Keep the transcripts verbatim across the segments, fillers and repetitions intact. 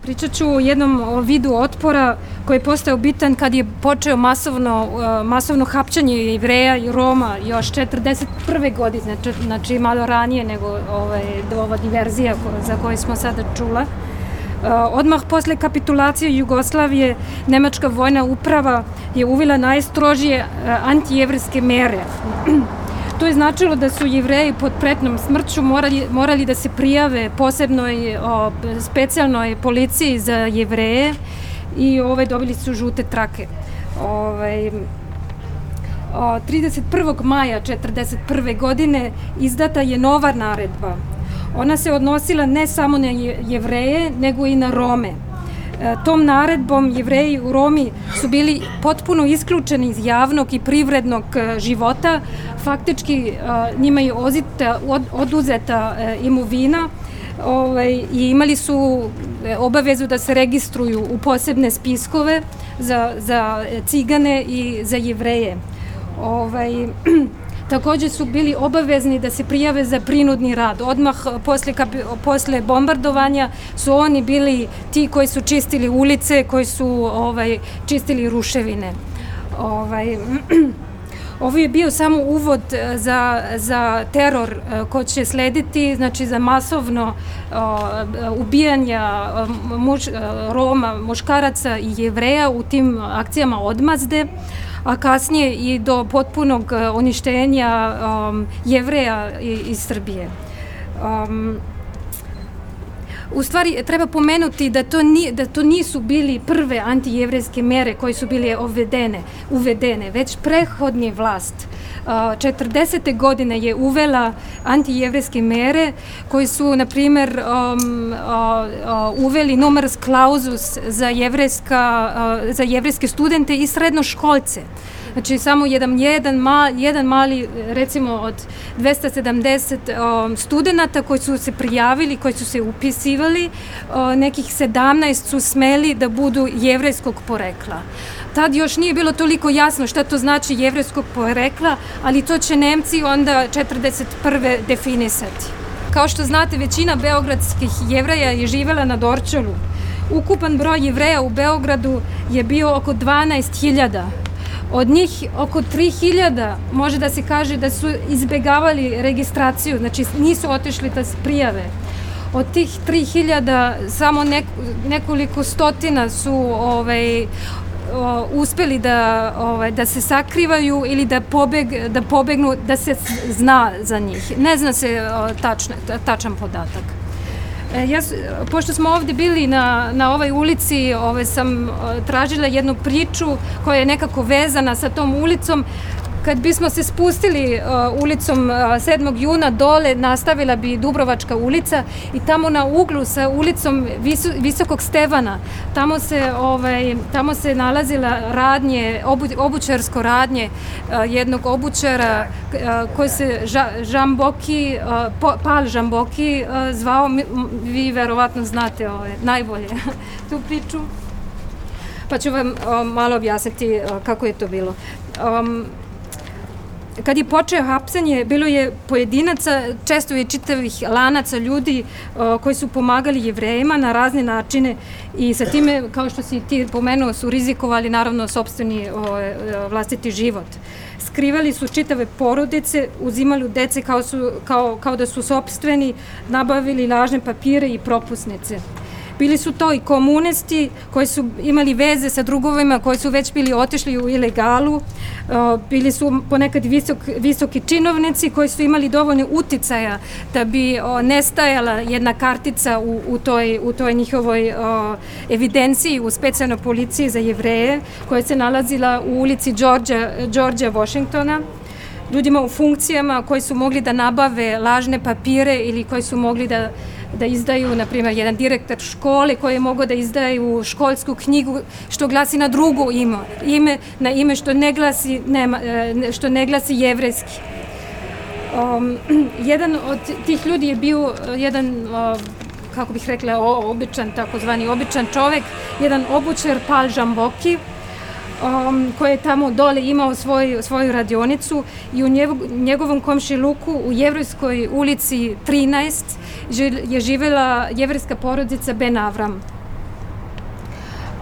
Pričat ću o jednom vidu otpora koji je postao bitan kad je počeo masovno, masovno hapćanje Jevreja i Roma još četrdeset prve godine, znači, znači malo ranije nego ovaj, ova diverzija za koju smo sada čula. Odmah posle kapitulacije Jugoslavije, nemačka vojna uprava je uvela najstrožije antijevrijske mere. To je značilo da su Jevreji pod pretnjom smrću morali, morali da se prijave posebnoj o, specijalnoj policiji za Jevreje i ovaj, dobili su žute trake. Ovaj, o, trideset prvog maja četrdeset prve godine izdata je nova naredba. Ona se odnosila ne samo na Jevreje, nego i na Rome. Tom naredbom Jevreji u Romi su bili potpuno isključeni iz javnog i privrednog života. Faktički njima je ozita, od, oduzeta imovina ovaj, i imali su obavezu da se registruju u posebne spiskove za, za cigane i za Jevreje. Ovaj, Takođe su bili obavezni da se prijave za prinudni rad. Odmah posle, posle bombardovanja su oni bili ti koji su čistili ulice, koji su ovaj, čistili ruševine. Ovaj, Ovo je bio samo uvod za, za teror ko će slediti, znači za masovno uh, ubijanja muž, Roma, muškaraca i Jevreja u tim akcijama odmazde, a kasnije i do potpunog uništenja um, Jevreja iz Srbije. Um, U stvari, treba pomenuti da to, ni, da to nisu bili prve antijevrejske mere koje su bile uvedene, uvedene već prethodni vlast. četrdesete godine je uvela antijevrejske mere koji su, na primer, um, uh, uh, uveli numerus clausus za, jevrejska, uh, za jevrejske studente i srednoškolce. Znači, samo jedan, jedan, mal, jedan mali, recimo, od dvesta sedamdeset um, studenta koji su se prijavili, koji su se upisivali, uh, nekih sedamnaest su smeli da budu jevrejskog porekla. Tad još nije bilo toliko jasno šta to znači jevrejskog porekla, ali to će Nemci onda četrdeset prve definisati. Kao što znate, većina beogradskih Jevreja je živela na Dorćolu. Ukupan broj Jevreja u Beogradu je bio oko dvanaest hiljada. Od njih oko tri hiljade može da se kaže da su izbegavali registraciju, znači nisu otišli da se prijave. Od tih tri hiljade samo nekoliko stotina su ovaj, o, uspeli da, ovaj, da se sakrivaju ili da, pobeg, da pobegnu, da se zna za njih. Ne zna se o, tačne, tačan podatak. Ja, pošto smo ovde bili na, na ovoj ulici, ove, sam tražila jednu priču koja je nekako vezana sa tom ulicom. Kad bismo se spustili uh, ulicom uh, sedmog juna dole, nastavila bi Dubrovačka ulica i tamo na uglu sa ulicom Visu, Visokog Stevana, tamo se, ovaj, tamo se nalazila radnje, obu, obućarsko radnje uh, jednog obućara uh, koji se ža, Žamboki, uh, po, Pal Žamboki uh, zvao, vi verovatno znate ovaj, najbolje tu priču, pa ću vam uh, malo objasniti uh, kako je to bilo. Um, Kad je počeo hapsanje, bilo je pojedinaca, često je čitavih lanaca ljudi o, koji su pomagali Jevrejima na razne načine i sa time, kao što si ti pomenuo, su rizikovali naravno sopstveni o, vlastiti život. Skrivali su čitave porodice, uzimali dece kao, su, kao, kao da su sopstveni, nabavili lažne papire i propusnice. Bili su to i komunisti koji su imali veze sa drugovima koji su već bili otišli u ilegalu. Bili su ponekad visok, visoki činovnici koji su imali dovoljno uticaja da bi nestajala jedna kartica u, u, toj, u toj njihovoj o, evidenciji u specijalnoj policiji za Jevreje koja se nalazila u ulici Georgea Washingtona. Ljudima u funkcijama koji su mogli da nabave lažne papire ili koji su mogli da da izdaju, na primjer, jedan direktor škole koji je mogao da izdaju školsku knjigu što glasi na drugo ime, ime na ime što ne glasi, nema, što ne glasi jevrejski. Um, jedan od tih ljudi je bio jedan, uh, kako bih rekla, običan, takozvani običan čovek, jedan obućar Pal Žamboki, Um, koji je tamo dole imao svoj, svoju radionicu i u njegovom komšiluku u Jevrejskoj ulici trinaest je živela jevrejska porodica Ben Avram.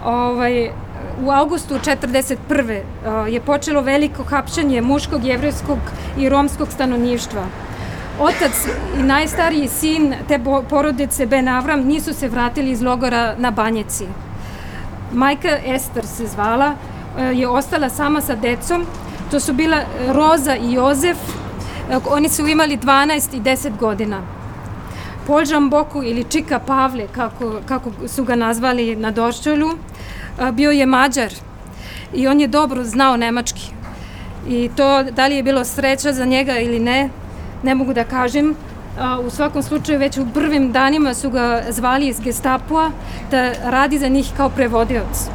Ovaj, u avgustu četrdeset prve. je počelo veliko hapšenje muškog, jevrejskog i romskog stanovništva. Otac i najstariji sin te porodice Ben Avram nisu se vratili iz logora na Banjici. Majka Ester se zvala, je ostala sama sa decom. To su bila Roza i Jozef. Oni su imali dvanaest i deset godina. Pol Žamboku ili Čika Pavle, kako, kako su ga nazvali na Dorćolju, bio je Mađar i on je dobro znao nemački. I to da li je bilo sreća za njega ili ne, ne mogu da kažem. U svakom slučaju već u prvim danima su ga zvali iz Gestapoa da radi za njih kao prevodioc.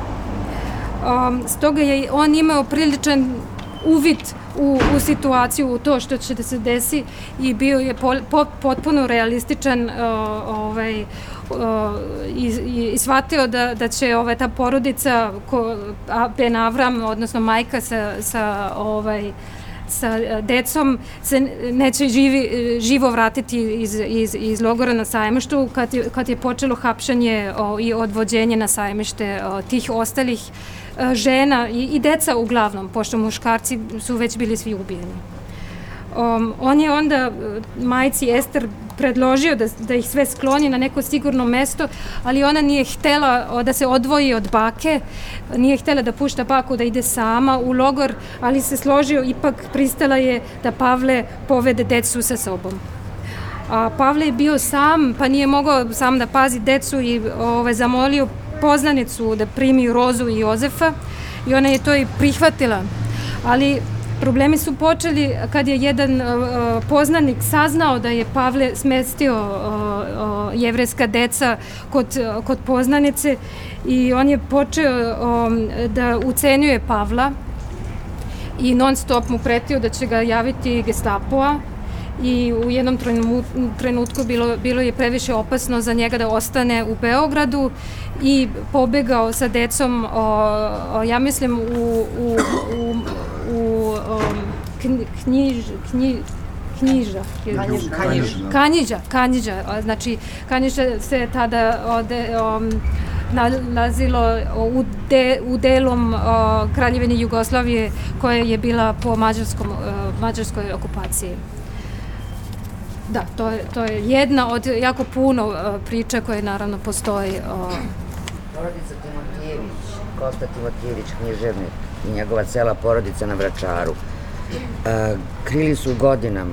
Stoga je on imao priličan uvid u, u situaciju, u to što će da se desi i bio je po, po, potpuno realističan uh, ovaj, uh, i, i, i shvatio da, da će ovaj, ta porodica ko, Ben Avram, odnosno majka sa, sa, ovaj, sa decom se neće živi, živo vratiti iz, iz, iz logora na Sajmištu kad je, kad je počelo hapšanje o, i odvođenje na Sajmište o, tih ostalih žena i, i deca uglavnom, pošto muškarci su već bili svi ubijeni. Um, on je onda majci Ester predložio da, da ih sve skloni na neko sigurno mesto, ali ona nije htela da se odvoji od bake, nije htela da pušta baku da ide sama u logor, ali se složio, ipak pristala je da Pavle povede decu sa sobom. A Pavle je bio sam, pa nije mogao sam da pazi decu i ovaj, zamolio poznanicu da primi Rozu i Jozefa i ona je to i prihvatila. Ali problemi su počeli kad je jedan uh, poznanik saznao da je Pavle smestio uh, uh, jevrejska deca kod, uh, kod poznanice i on je počeo um, da ucenjuje Pavla i non stop mu pretio da će ga javiti Gestapoa. I u jednom trenutku bilo, bilo je previše opasno za njega da ostane u Beogradu i pobegao sa decom, o, o, ja mislim, u, u, u, u um, knjiž, knji, knjiža. Kanjiža. Kanjiža, Kanjiža. Znači, Kanjiža se tada ode, um, nalazilo u, de, u delom o, Kraljevine Jugoslavije koja je bila po mađarskom, o, mađarskoj okupaciji. Da, to je, to je jedna od jako puno uh, priča koje naravno postoji. Uh... Porodica Timotijević, Kosta Timotijević, književnik i njegova cela porodica na Vračaru. Uh, krili su godinama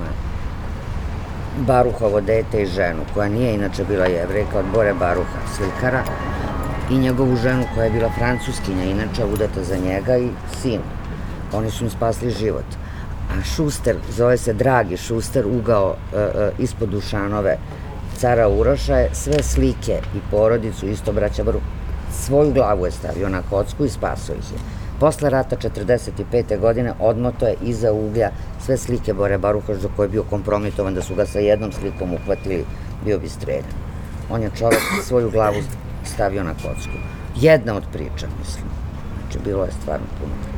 Baruhovo dete i ženu, koja nije inače bila Jevrejka, od Bore Baruha, slikara, i njegovu ženu koja je bila Francuskinja, inače udata za njega, i sin. Oni su im spasli život. A Šuster, zove se Dragi Šuster, ugao e, e, ispod Dušanove cara Uroša je sve slike i porodicu, isto braća Baruh, svoju glavu je stavio na kocku i spasao ih je. Posle rata četrdeset pete godine odmoto je iza uglja sve slike Bore Baruha, za koje je bio kompromitovan, da su ga sa jednom slikom uhvatili, bio bi streljan. On je čovek svoju glavu stavio na kocku. Jedna od priča, mislim. Znači, bilo je stvarno puno.